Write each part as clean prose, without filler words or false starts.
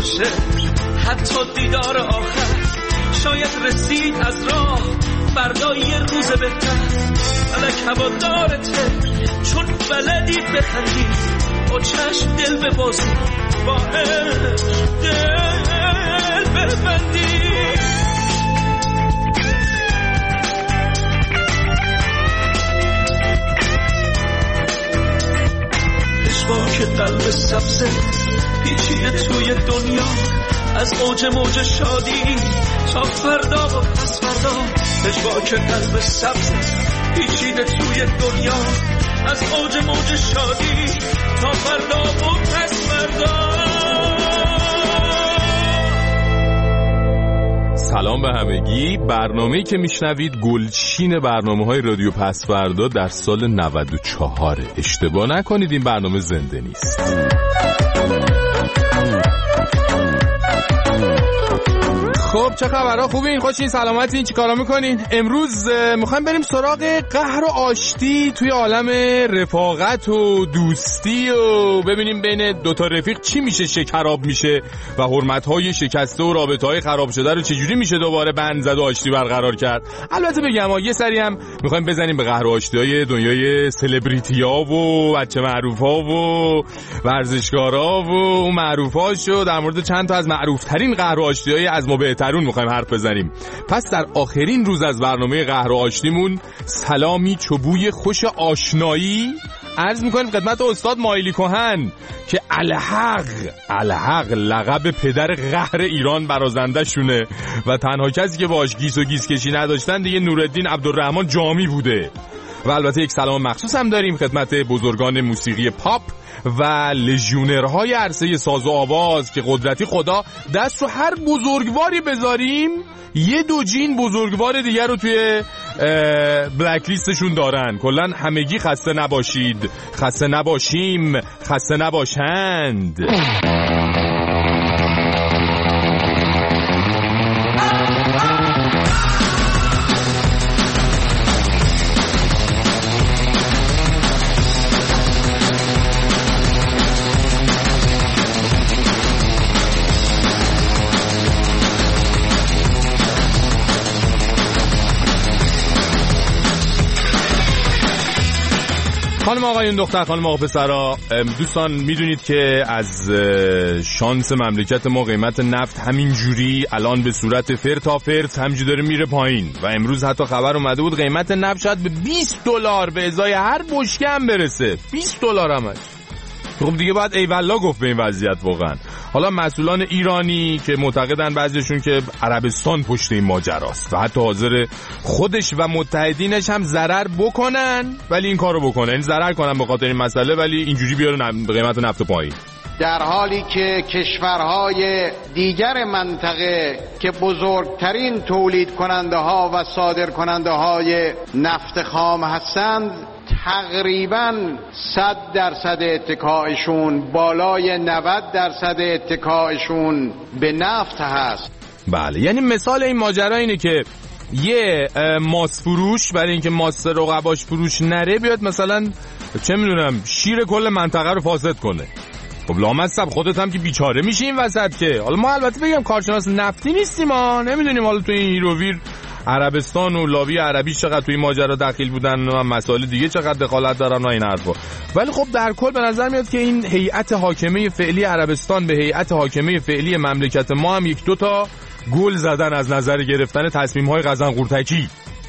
باشه حتی دیدار آخر، شاید رسید از راه فردا یه روز بهتر. فلک هوادارته چون بلدی بخندی، با چشم دل ببازی، با عشق دل ببندی. که قلب سبزه پیچیده توی دنیا، از اوج موج شادی تا فردا و پس فردا. که قلب سبزه پیچیده توی دنیا، از اوج موج شادی تا فردا و پس فردا. سلام به همگی. برنامه‌ای که میشنوید گلچین برنامه‌های رادیو پس‌فردا در سال 94. اشتباه نکنید این برنامه زنده نیست. خب چه خبرها؟ خوبین؟ خوشین؟ سلامتین؟ چی کارا میکنین؟ امروز میخوایم بریم سراغ قهر و آشتی توی عالم رفاقت و دوستی و ببینیم بین دوتا رفیق چی میشه شکراب میشه و حرمت‌های شکسته و رابطه‌های خراب شده رو چجوری میشه دوباره بند زد و آشتی برقرار کرد. البته بگم یه سری هم میخوایم بزنیم به قهر و آشتی‌های دنیای سلبریتی‌ها و بچه معروف‌ها و ورزشکارا و اون معروفاشو در مورد چند تا از معروف‌ترین قهر و آشتی‌های از ما ترون میخوایم حرف بزنیم. پس در آخرین روز از برنامه قهر و آشتیمون سلامی چوبوی خوش آشنایی عرض میکنیم خدمت استاد مایلی کهن که الحق لقب پدر قهر ایران برازنده شونه و تنها کسی که باش گیس و گیس کشی نداشتن دیگه نورالدین عبدالرحمن جامی بوده. و البته یک سلام مخصوص هم داریم خدمت بزرگان موسیقی پاپ و لژیونرهای عرصه ساز و آواز که قدرتی خدا دست رو هر بزرگواری بذاریم یه دو جین بزرگوار دیگر رو توی بلک لیستشون دارن. کلن همگی خسته نباشید، خسته نباشیم، خسته نباشند. خانم آقایون، دختر خانم آقا پسرا، دوستان میدونید که از شانس مملکت ما قیمت نفت همینجوری الان به صورت فرت همینجوری داره میره پایین و امروز حتی خبر اومده بود قیمت نفت شاید به $20 به ازای هر بشکه هم برسه. $20 همش. خب دیگه باید ای والله گفت به این وضعیت واقعا. حالا مسئولان ایرانی که معتقدن بعضیشون که عربستان پشت این ماجراست و حتی حاضر خودش و متحدینش هم ضرر بکنن ولی این کارو بکنن، این ضرر کنن به خاطر این مسئله ولی اینجوری بیارن قیمت نفت پایین، در حالی که کشورهای دیگر منطقه که بزرگترین تولید کننده ها و صادر کننده های نفت خام هستند تقریباً 100% اتکایشون بالای 90% اتکایشون به نفت هست. بله، یعنی مثال این ماجرا اینه که یه ماس فروش برای اینکه ماس رقباش فروش نره بیاد مثلا چه میدونم شیر کل منطقه رو فاسد کنه. خب لامصب خودت هم که بیچاره میشی این وسط که. حالا ما البته بگم کارشناس نفتی نیستیم، ما نمیدونیم حالا تو این هیروویر عربستان و لاوی عربی چقدر توی ماجرا دخیل بودن و مسائل دیگه چقدر دخالت دارن و این حرفا، ولی خب در کل به نظر میاد که این هیئت حاکمه فعلی عربستان به هیئت حاکمه فعلی مملکت ما هم یک دو تا گل زدن از نظر گرفتن تصمیم‌های قزنقورتکی.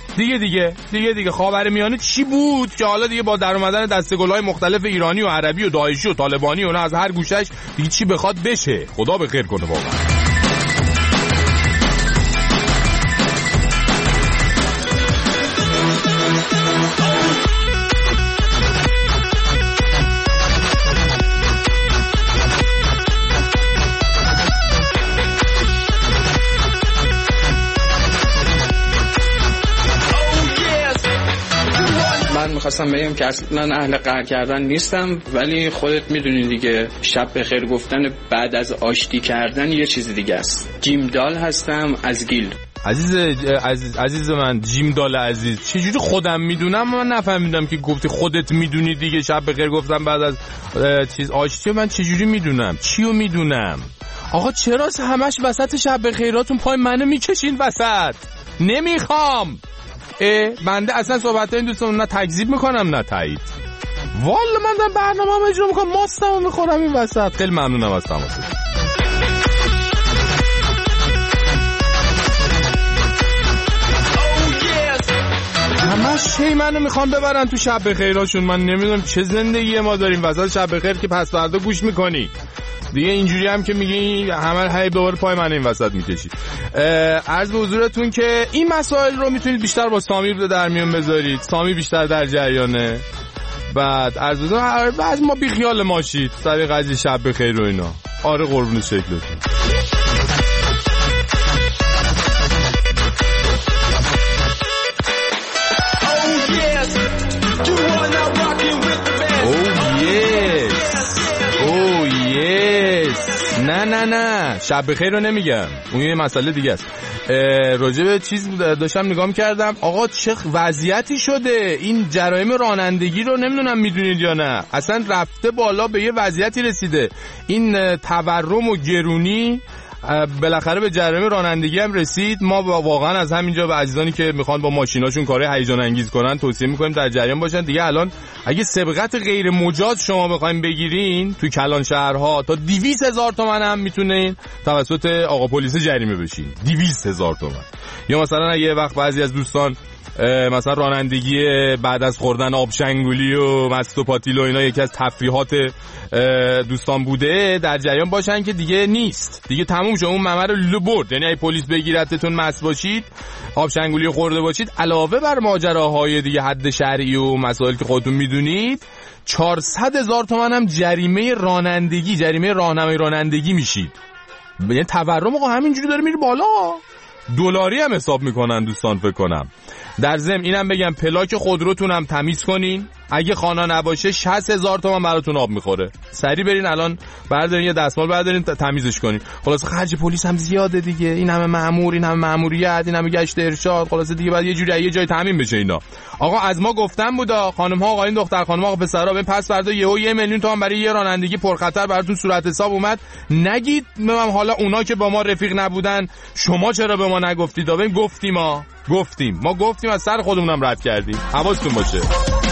دیگه خاورمیانه چی بود که حالا دیگه با در اومدن دسته‌گل‌های مختلف ایرانی و عربی و داعشی و طالبانی و نه از هر گوشش دیگه چی بخواد بشه. خدا به خیر کنه واقعا. من میخواستم بگم که اصلا اهل قهر کردن نیستم، ولی خودت میدونی دیگه شب بخیر گفتن بعد از آشتی کردن یه چیز دیگه است. جیمدال هستم از گیل. عزیز من، جیمدال عزیز، چجوری خودم میدونم؟ من نفهمیدم که گفتی خودت میدونی دیگه شب بخیر گفتم بعد از چیز آشتی. من چجوری میدونم؟ چیو میدونم؟ آقا چرا همش وسط شب بخیراتون پای منو میکشین وسط؟ نمیخوام. بنده اصلا صحبت این دوستان نه تکذیب میکنم نه تایید. والا من دارم برنامه‌ام اجرا میکنم، ماستمو میخورم این وسط. خیلی ممنونم از تماستون. همش چی منو میخوام ببرن تو شب بخیراشون. من نمیدونم چه زندگی ما داریم وسط شب بخیر که پس فردا گوش میکنی دیگه. اینجوری هم که میگی همه هی دوباره پای من این وسط میکشید. عرض به حضورتون که این مسائل رو میتونید بیشتر با سامی رو در میون بذارید. سامی بیشتر در جریانه. بعد عرض بزنم بعد ما بی خیال ماشید سر قضیه شب بخیر و اینا. آره قربون شکلتون. نه شب بخیر رو نمیگم، اون یه مسئله دیگه است. راجع به چیز داشتم نگاه می‌کردم. آقا چه وضعیتی شده این جرایم رانندگی رو، نمیدونم میدونید یا نه، اصلا رفته بالا، به یه وضعیتی رسیده. این تورم و گرونی بالاخره به جرایم رانندگی هم رسید. ما واقعا از همینجا به عزیزانی که میخوان با ماشیناشون کارهای هیجان انگیز کنن توصیه میکنیم در جریان باشن دیگه. الان اگه سبقت غیر مجاز شما بخواید بگیرین تو کلان شهرها تا 200,000 تومان هم میتونین توسط آقا پلیس جریمه بشین. 200,000 تومان. یا مثلا یه وقت بعضی از دوستان مثلا رانندگی بعد از خوردن آب شنگولی و مست و پاتیل و اینا یکی از تفریحات دوستان بوده، در جریان باشن که دیگه نیست، دیگه تموم شد اون ممر رو برد. یعنی اگه پلیس بگیرتتون مست باشید، آب شنگولی خورده باشید، علاوه بر ماجراهای دیگه حد شرعی و مسائل که خودتون میدونید، 400,000 تومان هم جریمه رانندگی، جریمه راهنمای رانندگی میشید. یعنی تورم آقا همینجوری داره میره بالا. دلاری هم حساب میکنن دوستان فکر کنم. در ضمن اینم بگم پلاک خودروتون هم تمیز کنین. اگه خانه نباشه 60,000 تومان براتون آب میخوره. سری برین الان بردارین یه دستمال بردارین تمیزش کنین. خلاص خرج پلیس هم زیاده دیگه. این همه مأمور، این همه مأموریت، این همه گشت ارشاد، خلاص دیگه بعد یه جوری یه جای تامین بشه اینا. آقا از ما گفتن بودا خانم ها آقایون دختر خانم ها پسرا، ببین پس فردا یهو 1,000,000 تومان برای یه رانندگی پرخطر براتون صورت حساب اومد. نگید من حالا اونا که با ما رفیق نبودن شما چرا به ما نگفتید؟ ببین گفتیم ما گفتیم از سر خودمونم رد کردیم. حواستون باشه.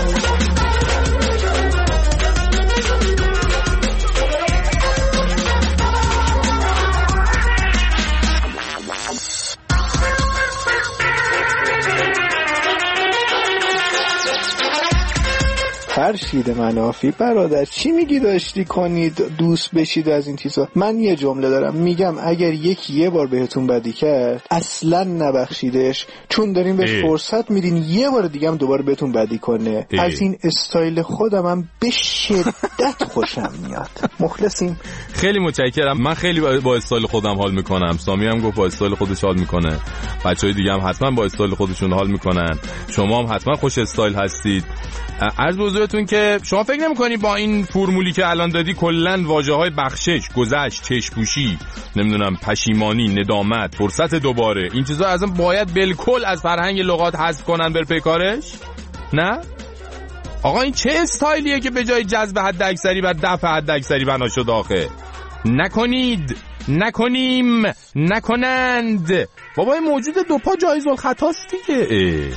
فرشید منافی برادر چی میگی داشتی کنید دوست بشید از این چیزا؟ من یه جمله دارم میگم اگر یکی یه بار بهتون بدی کرد اصلا نبخشیدش، چون دارین بهش فرصت میدین یه بار دیگه هم دوباره بهتون بدی کنه. از این استایل خودم هم به شدت خوشم میاد. مخلصیم. خیلی متشکرم. من خیلی با استایل خودم حال میکنم. سامی هم گفت با استایل خودش حال میکنه. بچهای دیگه هم حتما با استایل خودشون حال میکنن. شما هم حتما خوش استایل هستید. عرض به حضورتون که شما فکر نمی‌کنی با این فرمولی که الان دادی کلاً واژه‌های بخشش، گذشت، چشم‌پوشی، نمیدونم پشیمانی، ندامت، فرصت دوباره، این چیزا اصلا باید بالکل از فرهنگ لغات حذف کنن بر پیکارش؟ نه؟ آقا این چه استایلیه که به جای جذب حد اکثری بر دفع حد اکثری بنا شد آخه؟ نکنید، نکنیم، نکنند. بابا این موجود دو پا جایز الخطاست دیگه.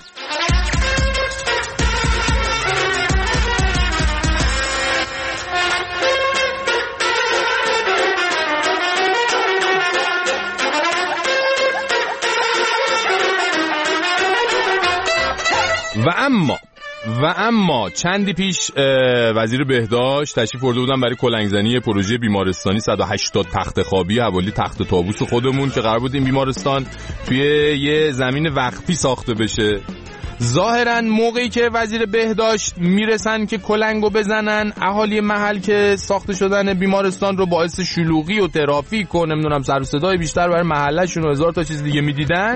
و اما چندی پیش وزیر بهداشت تشریف برده بودن برای کلنگزنی پروژه بیمارستانی 180 تخت خوابی حوالی تخت طاووس خودمون که قرار بود این بیمارستان توی یه زمین وقفی ساخته بشه. ظاهرا موقعی که وزیر بهداشت میرسن که کلنگو بزنن، اهالی محل که ساخته شدن بیمارستان رو باعث شلوغی و ترافیک و نمیدونم سر و صدای بیشتر برای محلشون و هزار تا چیز دیگه میدیدن،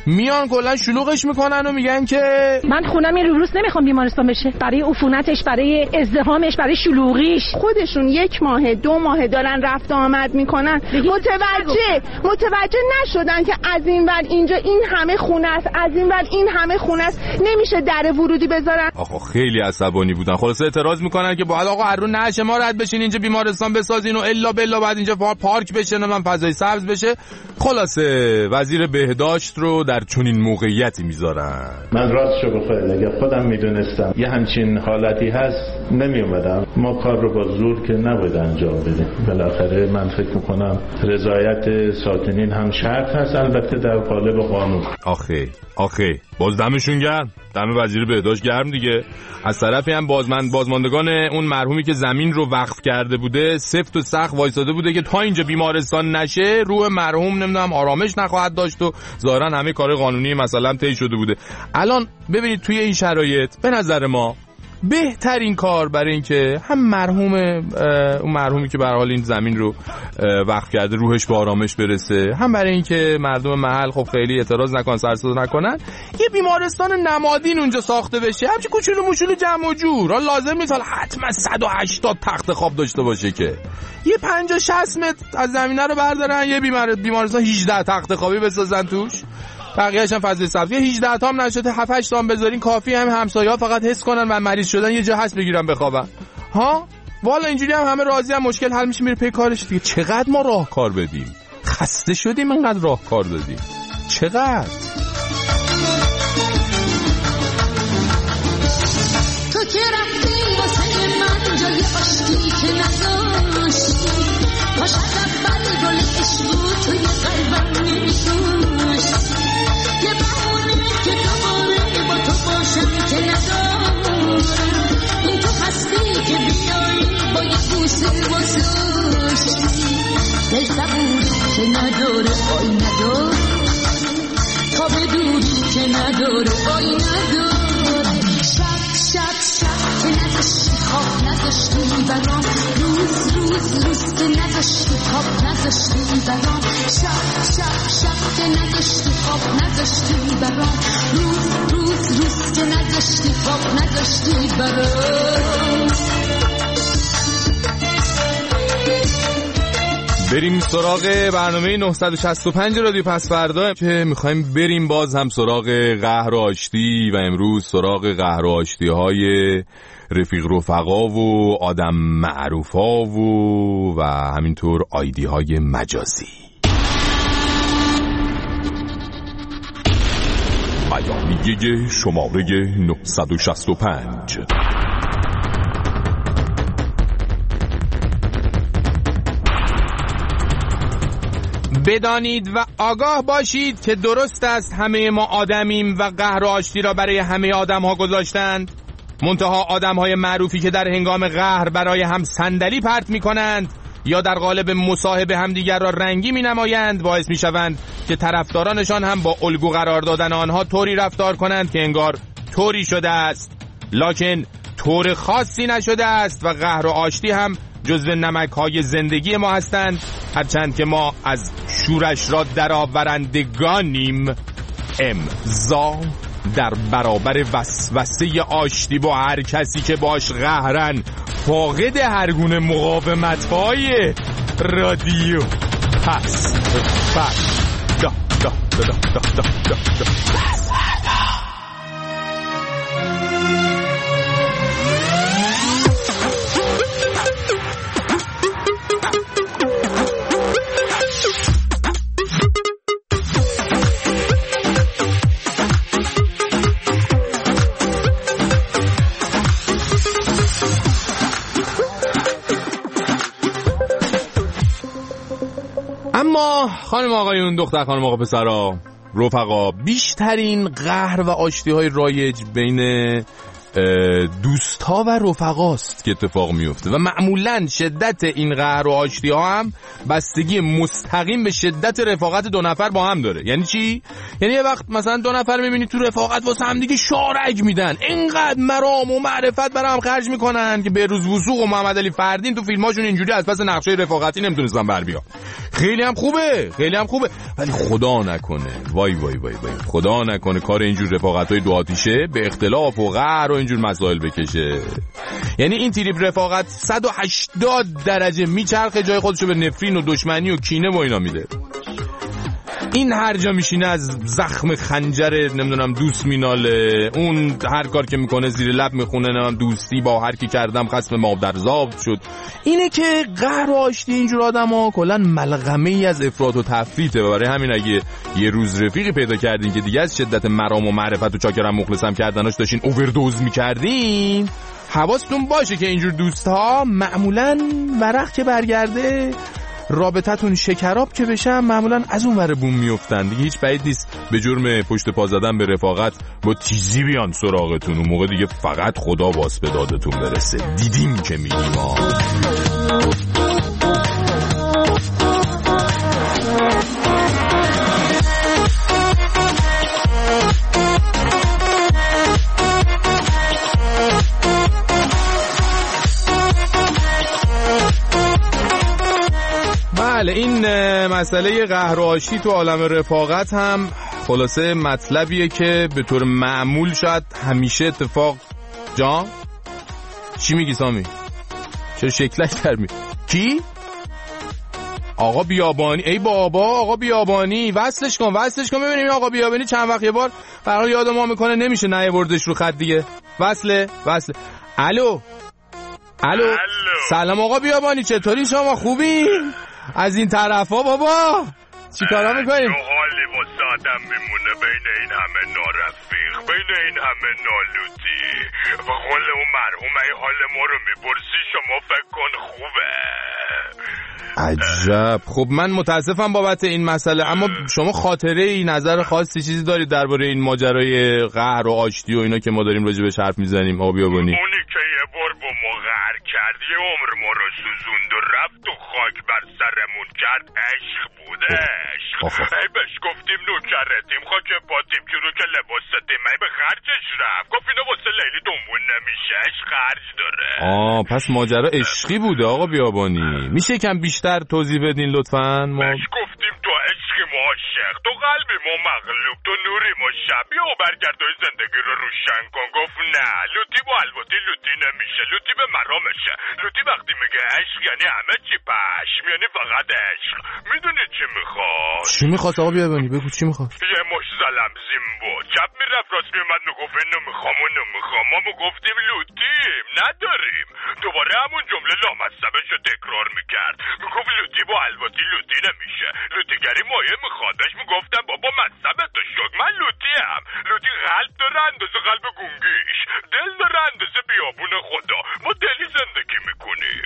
میان کلا شلوغش میکنن و میگن که من خونم این روز نمیخوام بیمارستان بشه، برای عفونتش، برای ازدحامش، برای شلوغیش. خودشون 1 ماه 2 ماه دارن رفت آمد میکنن، متوجه نشدن که از این ور اینجا این همه خونه است، از این ور این همه خونه است، نمیشه در ورودی بذارن. آخه خیلی عصبانی بودن. خلاصه اعتراض میکنن که باید آقا هرون نشه ما رد بشین اینجا بیمارستان بسازین و الا بلا بعد اینجا پارک بشه و من فضای سبز بشه. خلاصه وزیر بهداشت رو در چنین موقعیتی میذارن. من راستشو بخوام اگه خودم میدونستم یه همچین حالتی هست نمیومدم. ما کار رو با زور که نباید انجام بدیم. بالاخره من فکر میکنم رضایت ساکنین هم شرط هست، البته در قالب قانون. آخه باز دمشون گرم، دم وزیر بهداشت گرم دیگه. از طرفی هم بازماندگان اون مرحومی که زمین رو وقف کرده بوده سفت و سخت وایساده بوده که تا اینجا بیمارستان نشه روح مرحوم نمیدونم آرامش نخواهد داشت و ظاهرا همه کار قانونی مثلا طی شده بوده. الان ببینید توی این شرایط به نظر ما بهترین کار برای این که هم اون مرحومی که به هر حال این زمین رو وقف کرده روحش به آرامش برسه، هم برای این که مردم محل خب خیلی اعتراض نکنن، سر صدا نکنن، یه بیمارستان نمادین اونجا ساخته بشه، همچین کوچولو موچولو جمع و جور. لازم نیست حتما 180 تخت خواب داشته باشه که یه 50-60 متر از زمینه رو بردارن یه بیمارستان 18 تخت خوابی بسازن توش، بقیه‌اش هم فضای سبز. 18 تا هم نشده 7-8 تا هم بذارین کافی، هم همسایه‌ها فقط حس کنن من مریض شدن یه جا هست بگیرن بخوابن. ها والا اینجوری هم همه راضی، هم مشکل حل میشه، میره پی کارش دیگه. چقدر ما راهکار بدیم، خسته شدیم انقدر راهکار دادیم. چقدر تو که رفتی واسه من جای عشقی که نداشتی، باشه اول گل عشق توی قلبم نمی‌ذاشتی، یه بهونه که دوباره با تو باشم که ندارم، این تو هستی که بیایی با یه بوسه گذاشتی، دل صبوری که نداره آی نداره، تا بدونی که نداره آی نداره، شب که نذاشتی خواب نذاشتی برام، روز که نذاشتی خواب نذاشتی برام، شب که نذاشتی خواب نذاشتی برام، روز که نذاشتی خواب نذاشتی برام. بریم سراغ برنامه 965 رادیو پس فردا که میخوایم بریم باز هم سراغ قهر و آشتی و امروز سراغ قهر و آشتی های رفیق رفقا و آدم معروفا و همینطور آیدی های مجازی. بیانیه شماره 965. بدانید و آگاه باشید که درست است همه ما آدمیم و قهر و آشتی را برای همه آدم ها گذاشتند، منتها آدم های معروفی که در هنگام قهر برای هم صندلی پرت می کنند یا در قالب مصاحبه همدیگر را رنگی می نمایند باعث می شوند که طرفدارانشان هم با الگو قرار دادن آنها طوری رفتار کنند که انگار طوری شده است، لکن طور خاصی نشده است و قهر و آشتی هم جزو نمک‌های زندگی ما هستند، هرچند که ما از شورش را درآورندگانیم. امضا در برابر وسوسه آشتی با هر کسی که باش قهرن، فاقد هر گونه مقاومت‌های رادیو پس فردا. اما خانم آقایون، دختر خانم آقا پسرا، رفقا، بیشترین قهر و آشتی های رایج بین دوست‌ها و رفقاست که اتفاق میفته و معمولاً شدت این قهر و آشتی‌ها هم بستگی مستقیم به شدت رفاقت دو نفر با هم داره. یعنی چی؟ یعنی یه وقت مثلا دو نفر می‌بینی تو رفاقت واسه هم دیگه شارک میدن، اینقدر مرام و معرفت برای هم خرج میکنن که بهروز وثوق و محمد علی فردین تو فیلماشون اینجوری از پس نقشه رفاقتی نمیتونستن بر بیان. خیلی هم خوبه ولی خدا نکنه، وای خدا نکنه کار اینجور رفاقت‌های دو آتیشه به اختلاف و قهر و اینجور مسائل بکشه. یعنی این تریپ رفاقت 180 درجه میچرخه، جای خودشو به نفرین و دشمنی و کینه و اینا میده. این هر جا میشینه از زخم خنجر نمیدونم دوست میناله، اون هر کار که میکنه زیر لب میخونه نمیدونم دوستی با هر کی کردم خصم مادرزاد شد. اینه که قهر و آشتی اینجور آدما کلا ملغمه ای از افراط و تفریطه و برای همین اگه یه روز رفیقی پیدا کردین که دیگه از شدت مرام و معرفت و چاکرم مخلصم کردناش داشتین اووردوز میکردین، حواستون باشه که اینجور دوستها معمولاً ورق که برگرده رابطتون شکراب که بشن معمولا از اون ور بوم میافتن دیگه. هیچ بعید نیست به جرم پشت پا زدن به رفاقت با تیزی بیان سراغتون، اون موقع دیگه فقط خدا واس به دادتون برسه. دیدیم که میگیم این مسئله قهر و آشتی تو عالم رفاقت هم خلاصه مطلبیه که به طور معمول شاید همیشه اتفاق جان چی میگی سامی؟ چرا شکلک درمی؟ کی؟ آقا بیابانی. ای بابا آقا بیابانی، وصلش کن ببینیم آقا بیابانی چند وقت یه بار قرار یاد ما میکنه نمیشه نیاوردش رو خط دیگه. وصله. الو سلام آقا بیابانی، چطوری شما؟ خوبی؟ از این طرفا بابا چی کارا میکنیم؟ حالی واسه آدم میمونه بین این همه نارفیق، بین این همه نالوتی و قول اون مرحوم ای حال ما رو میپرسی شما فکر کن خوبه. عجب. خب من متاسفم بابت این مسئله، اما شما خاطره ای نظر خاصی چیزی دارید درباره این ماجرای قهر و آشتی و اینا که ما داریم راجع بهش حرف میزنیم آقا بیابانی؟ اونی که یه بار با ما قهر کرد یه عمر ما رو سوزوند و رفت و خاک بر سرمون کرد عشق بوده. عشق ای بهش گفتیم نوکرتیم خاک پاتیم که رو که لباس ستیم ای به خرجش رفت گفت اینو واسه لیلی دنبون نمیشه عشق خرج داره. پس ماجرا عشقی بوده آقا بیابانی، میشه کم بیشتر توضیح بدین لطفاً؟ ما بهش گفتیم تو عشقی ما عاشق، تو قلبی ما مغلوب، تو نوری ما شبیه و برگردای زندگی رو روشن کن. گفت نه لوتی با الباتی لوتی نمیشه، لوتی به مرامشه. لوتی وقتی میگه عشق یعنی همه چی پشم، یعنی فقط عشق. میدونی چی میخواد؟ چی میخواد آقا بیابانی؟ بگو چی میخواد؟ یه مش زلم زیمبو چپ میرفت راست میومد میگفت اینو میخوام اونو میخوام. ما میگفتیم لوتیم نداریم، دوباره همون جمله لامصبش رو تکرار میکرد. میگفت لوتی با الباتی لوتی نمیشه، لوتیگری مایه میخواد. بهش میگفتم بابا مصبتو شک من لوتیم. لوتی قلب داره اندازه قلب گونگیش، دل داره اندازه بیابون خدا، ما دلی زندگی میکنیم.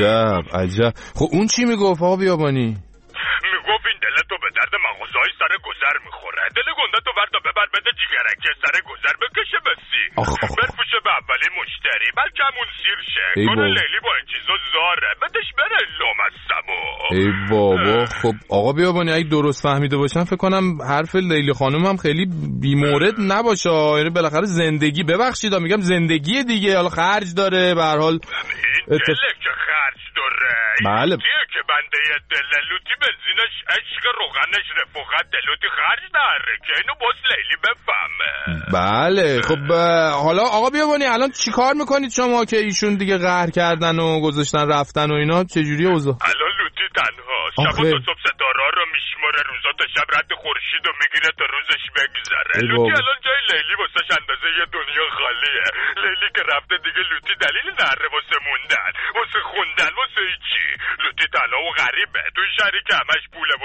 عجب. خب اون چی میگفت آقا بیابانی؟ میگفت این دلتو به درد مغازهای سر گذر میخوره، دل گندتو وردا ببر بده جیگرکه سر گذر بکشه بسی برفوشه به اولی مشتری بلکه همون سیر شه. کنه لیلی با این چیزا زاره بدش بره لامصبو. ای بابا. خب آقا بیابانی اگه درست فهمیده باشم فکر کنم حرف لیلی خانم هم خیلی بیمورد نباشه، یعنی بالاخره زندگی، ببخشید میگم زندگی دیگه، حالا خرج داره به هر حال. این دله که خرج داره بله که بنده دل لوتی بنزینش عشق روغنش رفاقت لوتی خرج داره که اینو باز لیلی بفهمه. بله خب حالا آقا بیابانی الان چی کار میکنید شما که ایشون دیگه قهر کردن و گذاشتن رفتن و اینا؟ چجوری اوضاع؟ الان لوتی تنهاست، شب تا صبح ستاره رو میشماره، روزا تا شب رد خورشید رو میگیره تا روزش بگذره. لوتی الان جای لیلی واسش اندازه یه دنیا خالیه. لیلی که رفته دیگه لوتی دلیل نره واسه موندن، واسه خوندن، واسه چی. لوتی تنها و غریبه توی شهری که همش پوله و دزده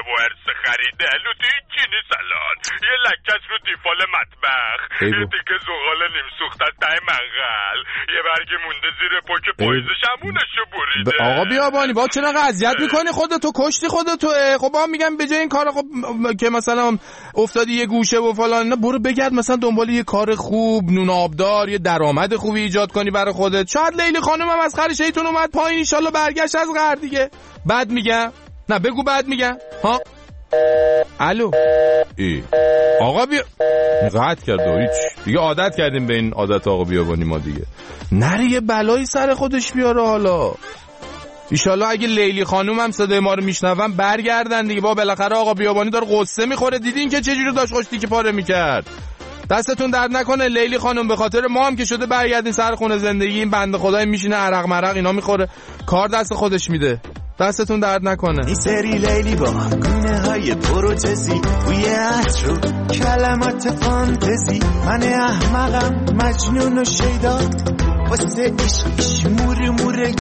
و ارث خریده لوتی چی نیست الان. یه لکش رو دیفال مطبخ، یه تیکه زغال نیم سوخت از ته منقل، یه برگ مونده زیر پاک پاییزش همونشو بریده. آقا بیابانی با چرا اذیت میکنی خودتو؟ کشتی خودتو. خب با میگم به جای این کارا خب که مثلا افتادی یه گوشه و فلان، نه برو بگرد مثلا دنبال یه کار خوب نون آبدار، یه درآمد خوبی ایجاد کنی برای خودت. شاید لیلی خانم هم از خرشیتون اومد پایین، ان شاءالله برگشت از قهر دیگه. بعد میگم نه بگو بعد میگم ها. الو آقا بیا قطع کرد و هیچ دیگه عادت کردیم به این عادت آقا بیابانی ما دیگه. نره یه بلایی سر خودش بیاره. حالا ایشالله اگه لیلی خانوم هم صدای ما رو میشنون برگردن دیگه. با بالاخره آقا بیابانی داره قصه میخوره. دیدین که چجوری داشت خوشتی که پاره میکرد. دستتون درد نکنه لیلی خانوم، به خاطر ما هم که شده برگردین سر خونه زندگی. این بنده خدای میشینه عرق مرق اینا میخوره، کار دست خودش میده. دستتون درد نکنه. این سری لیلی با گونه های پروتزی توی عطر کلمات فانتزی، من احمقم مجنون و شیدا واسه عشقش موره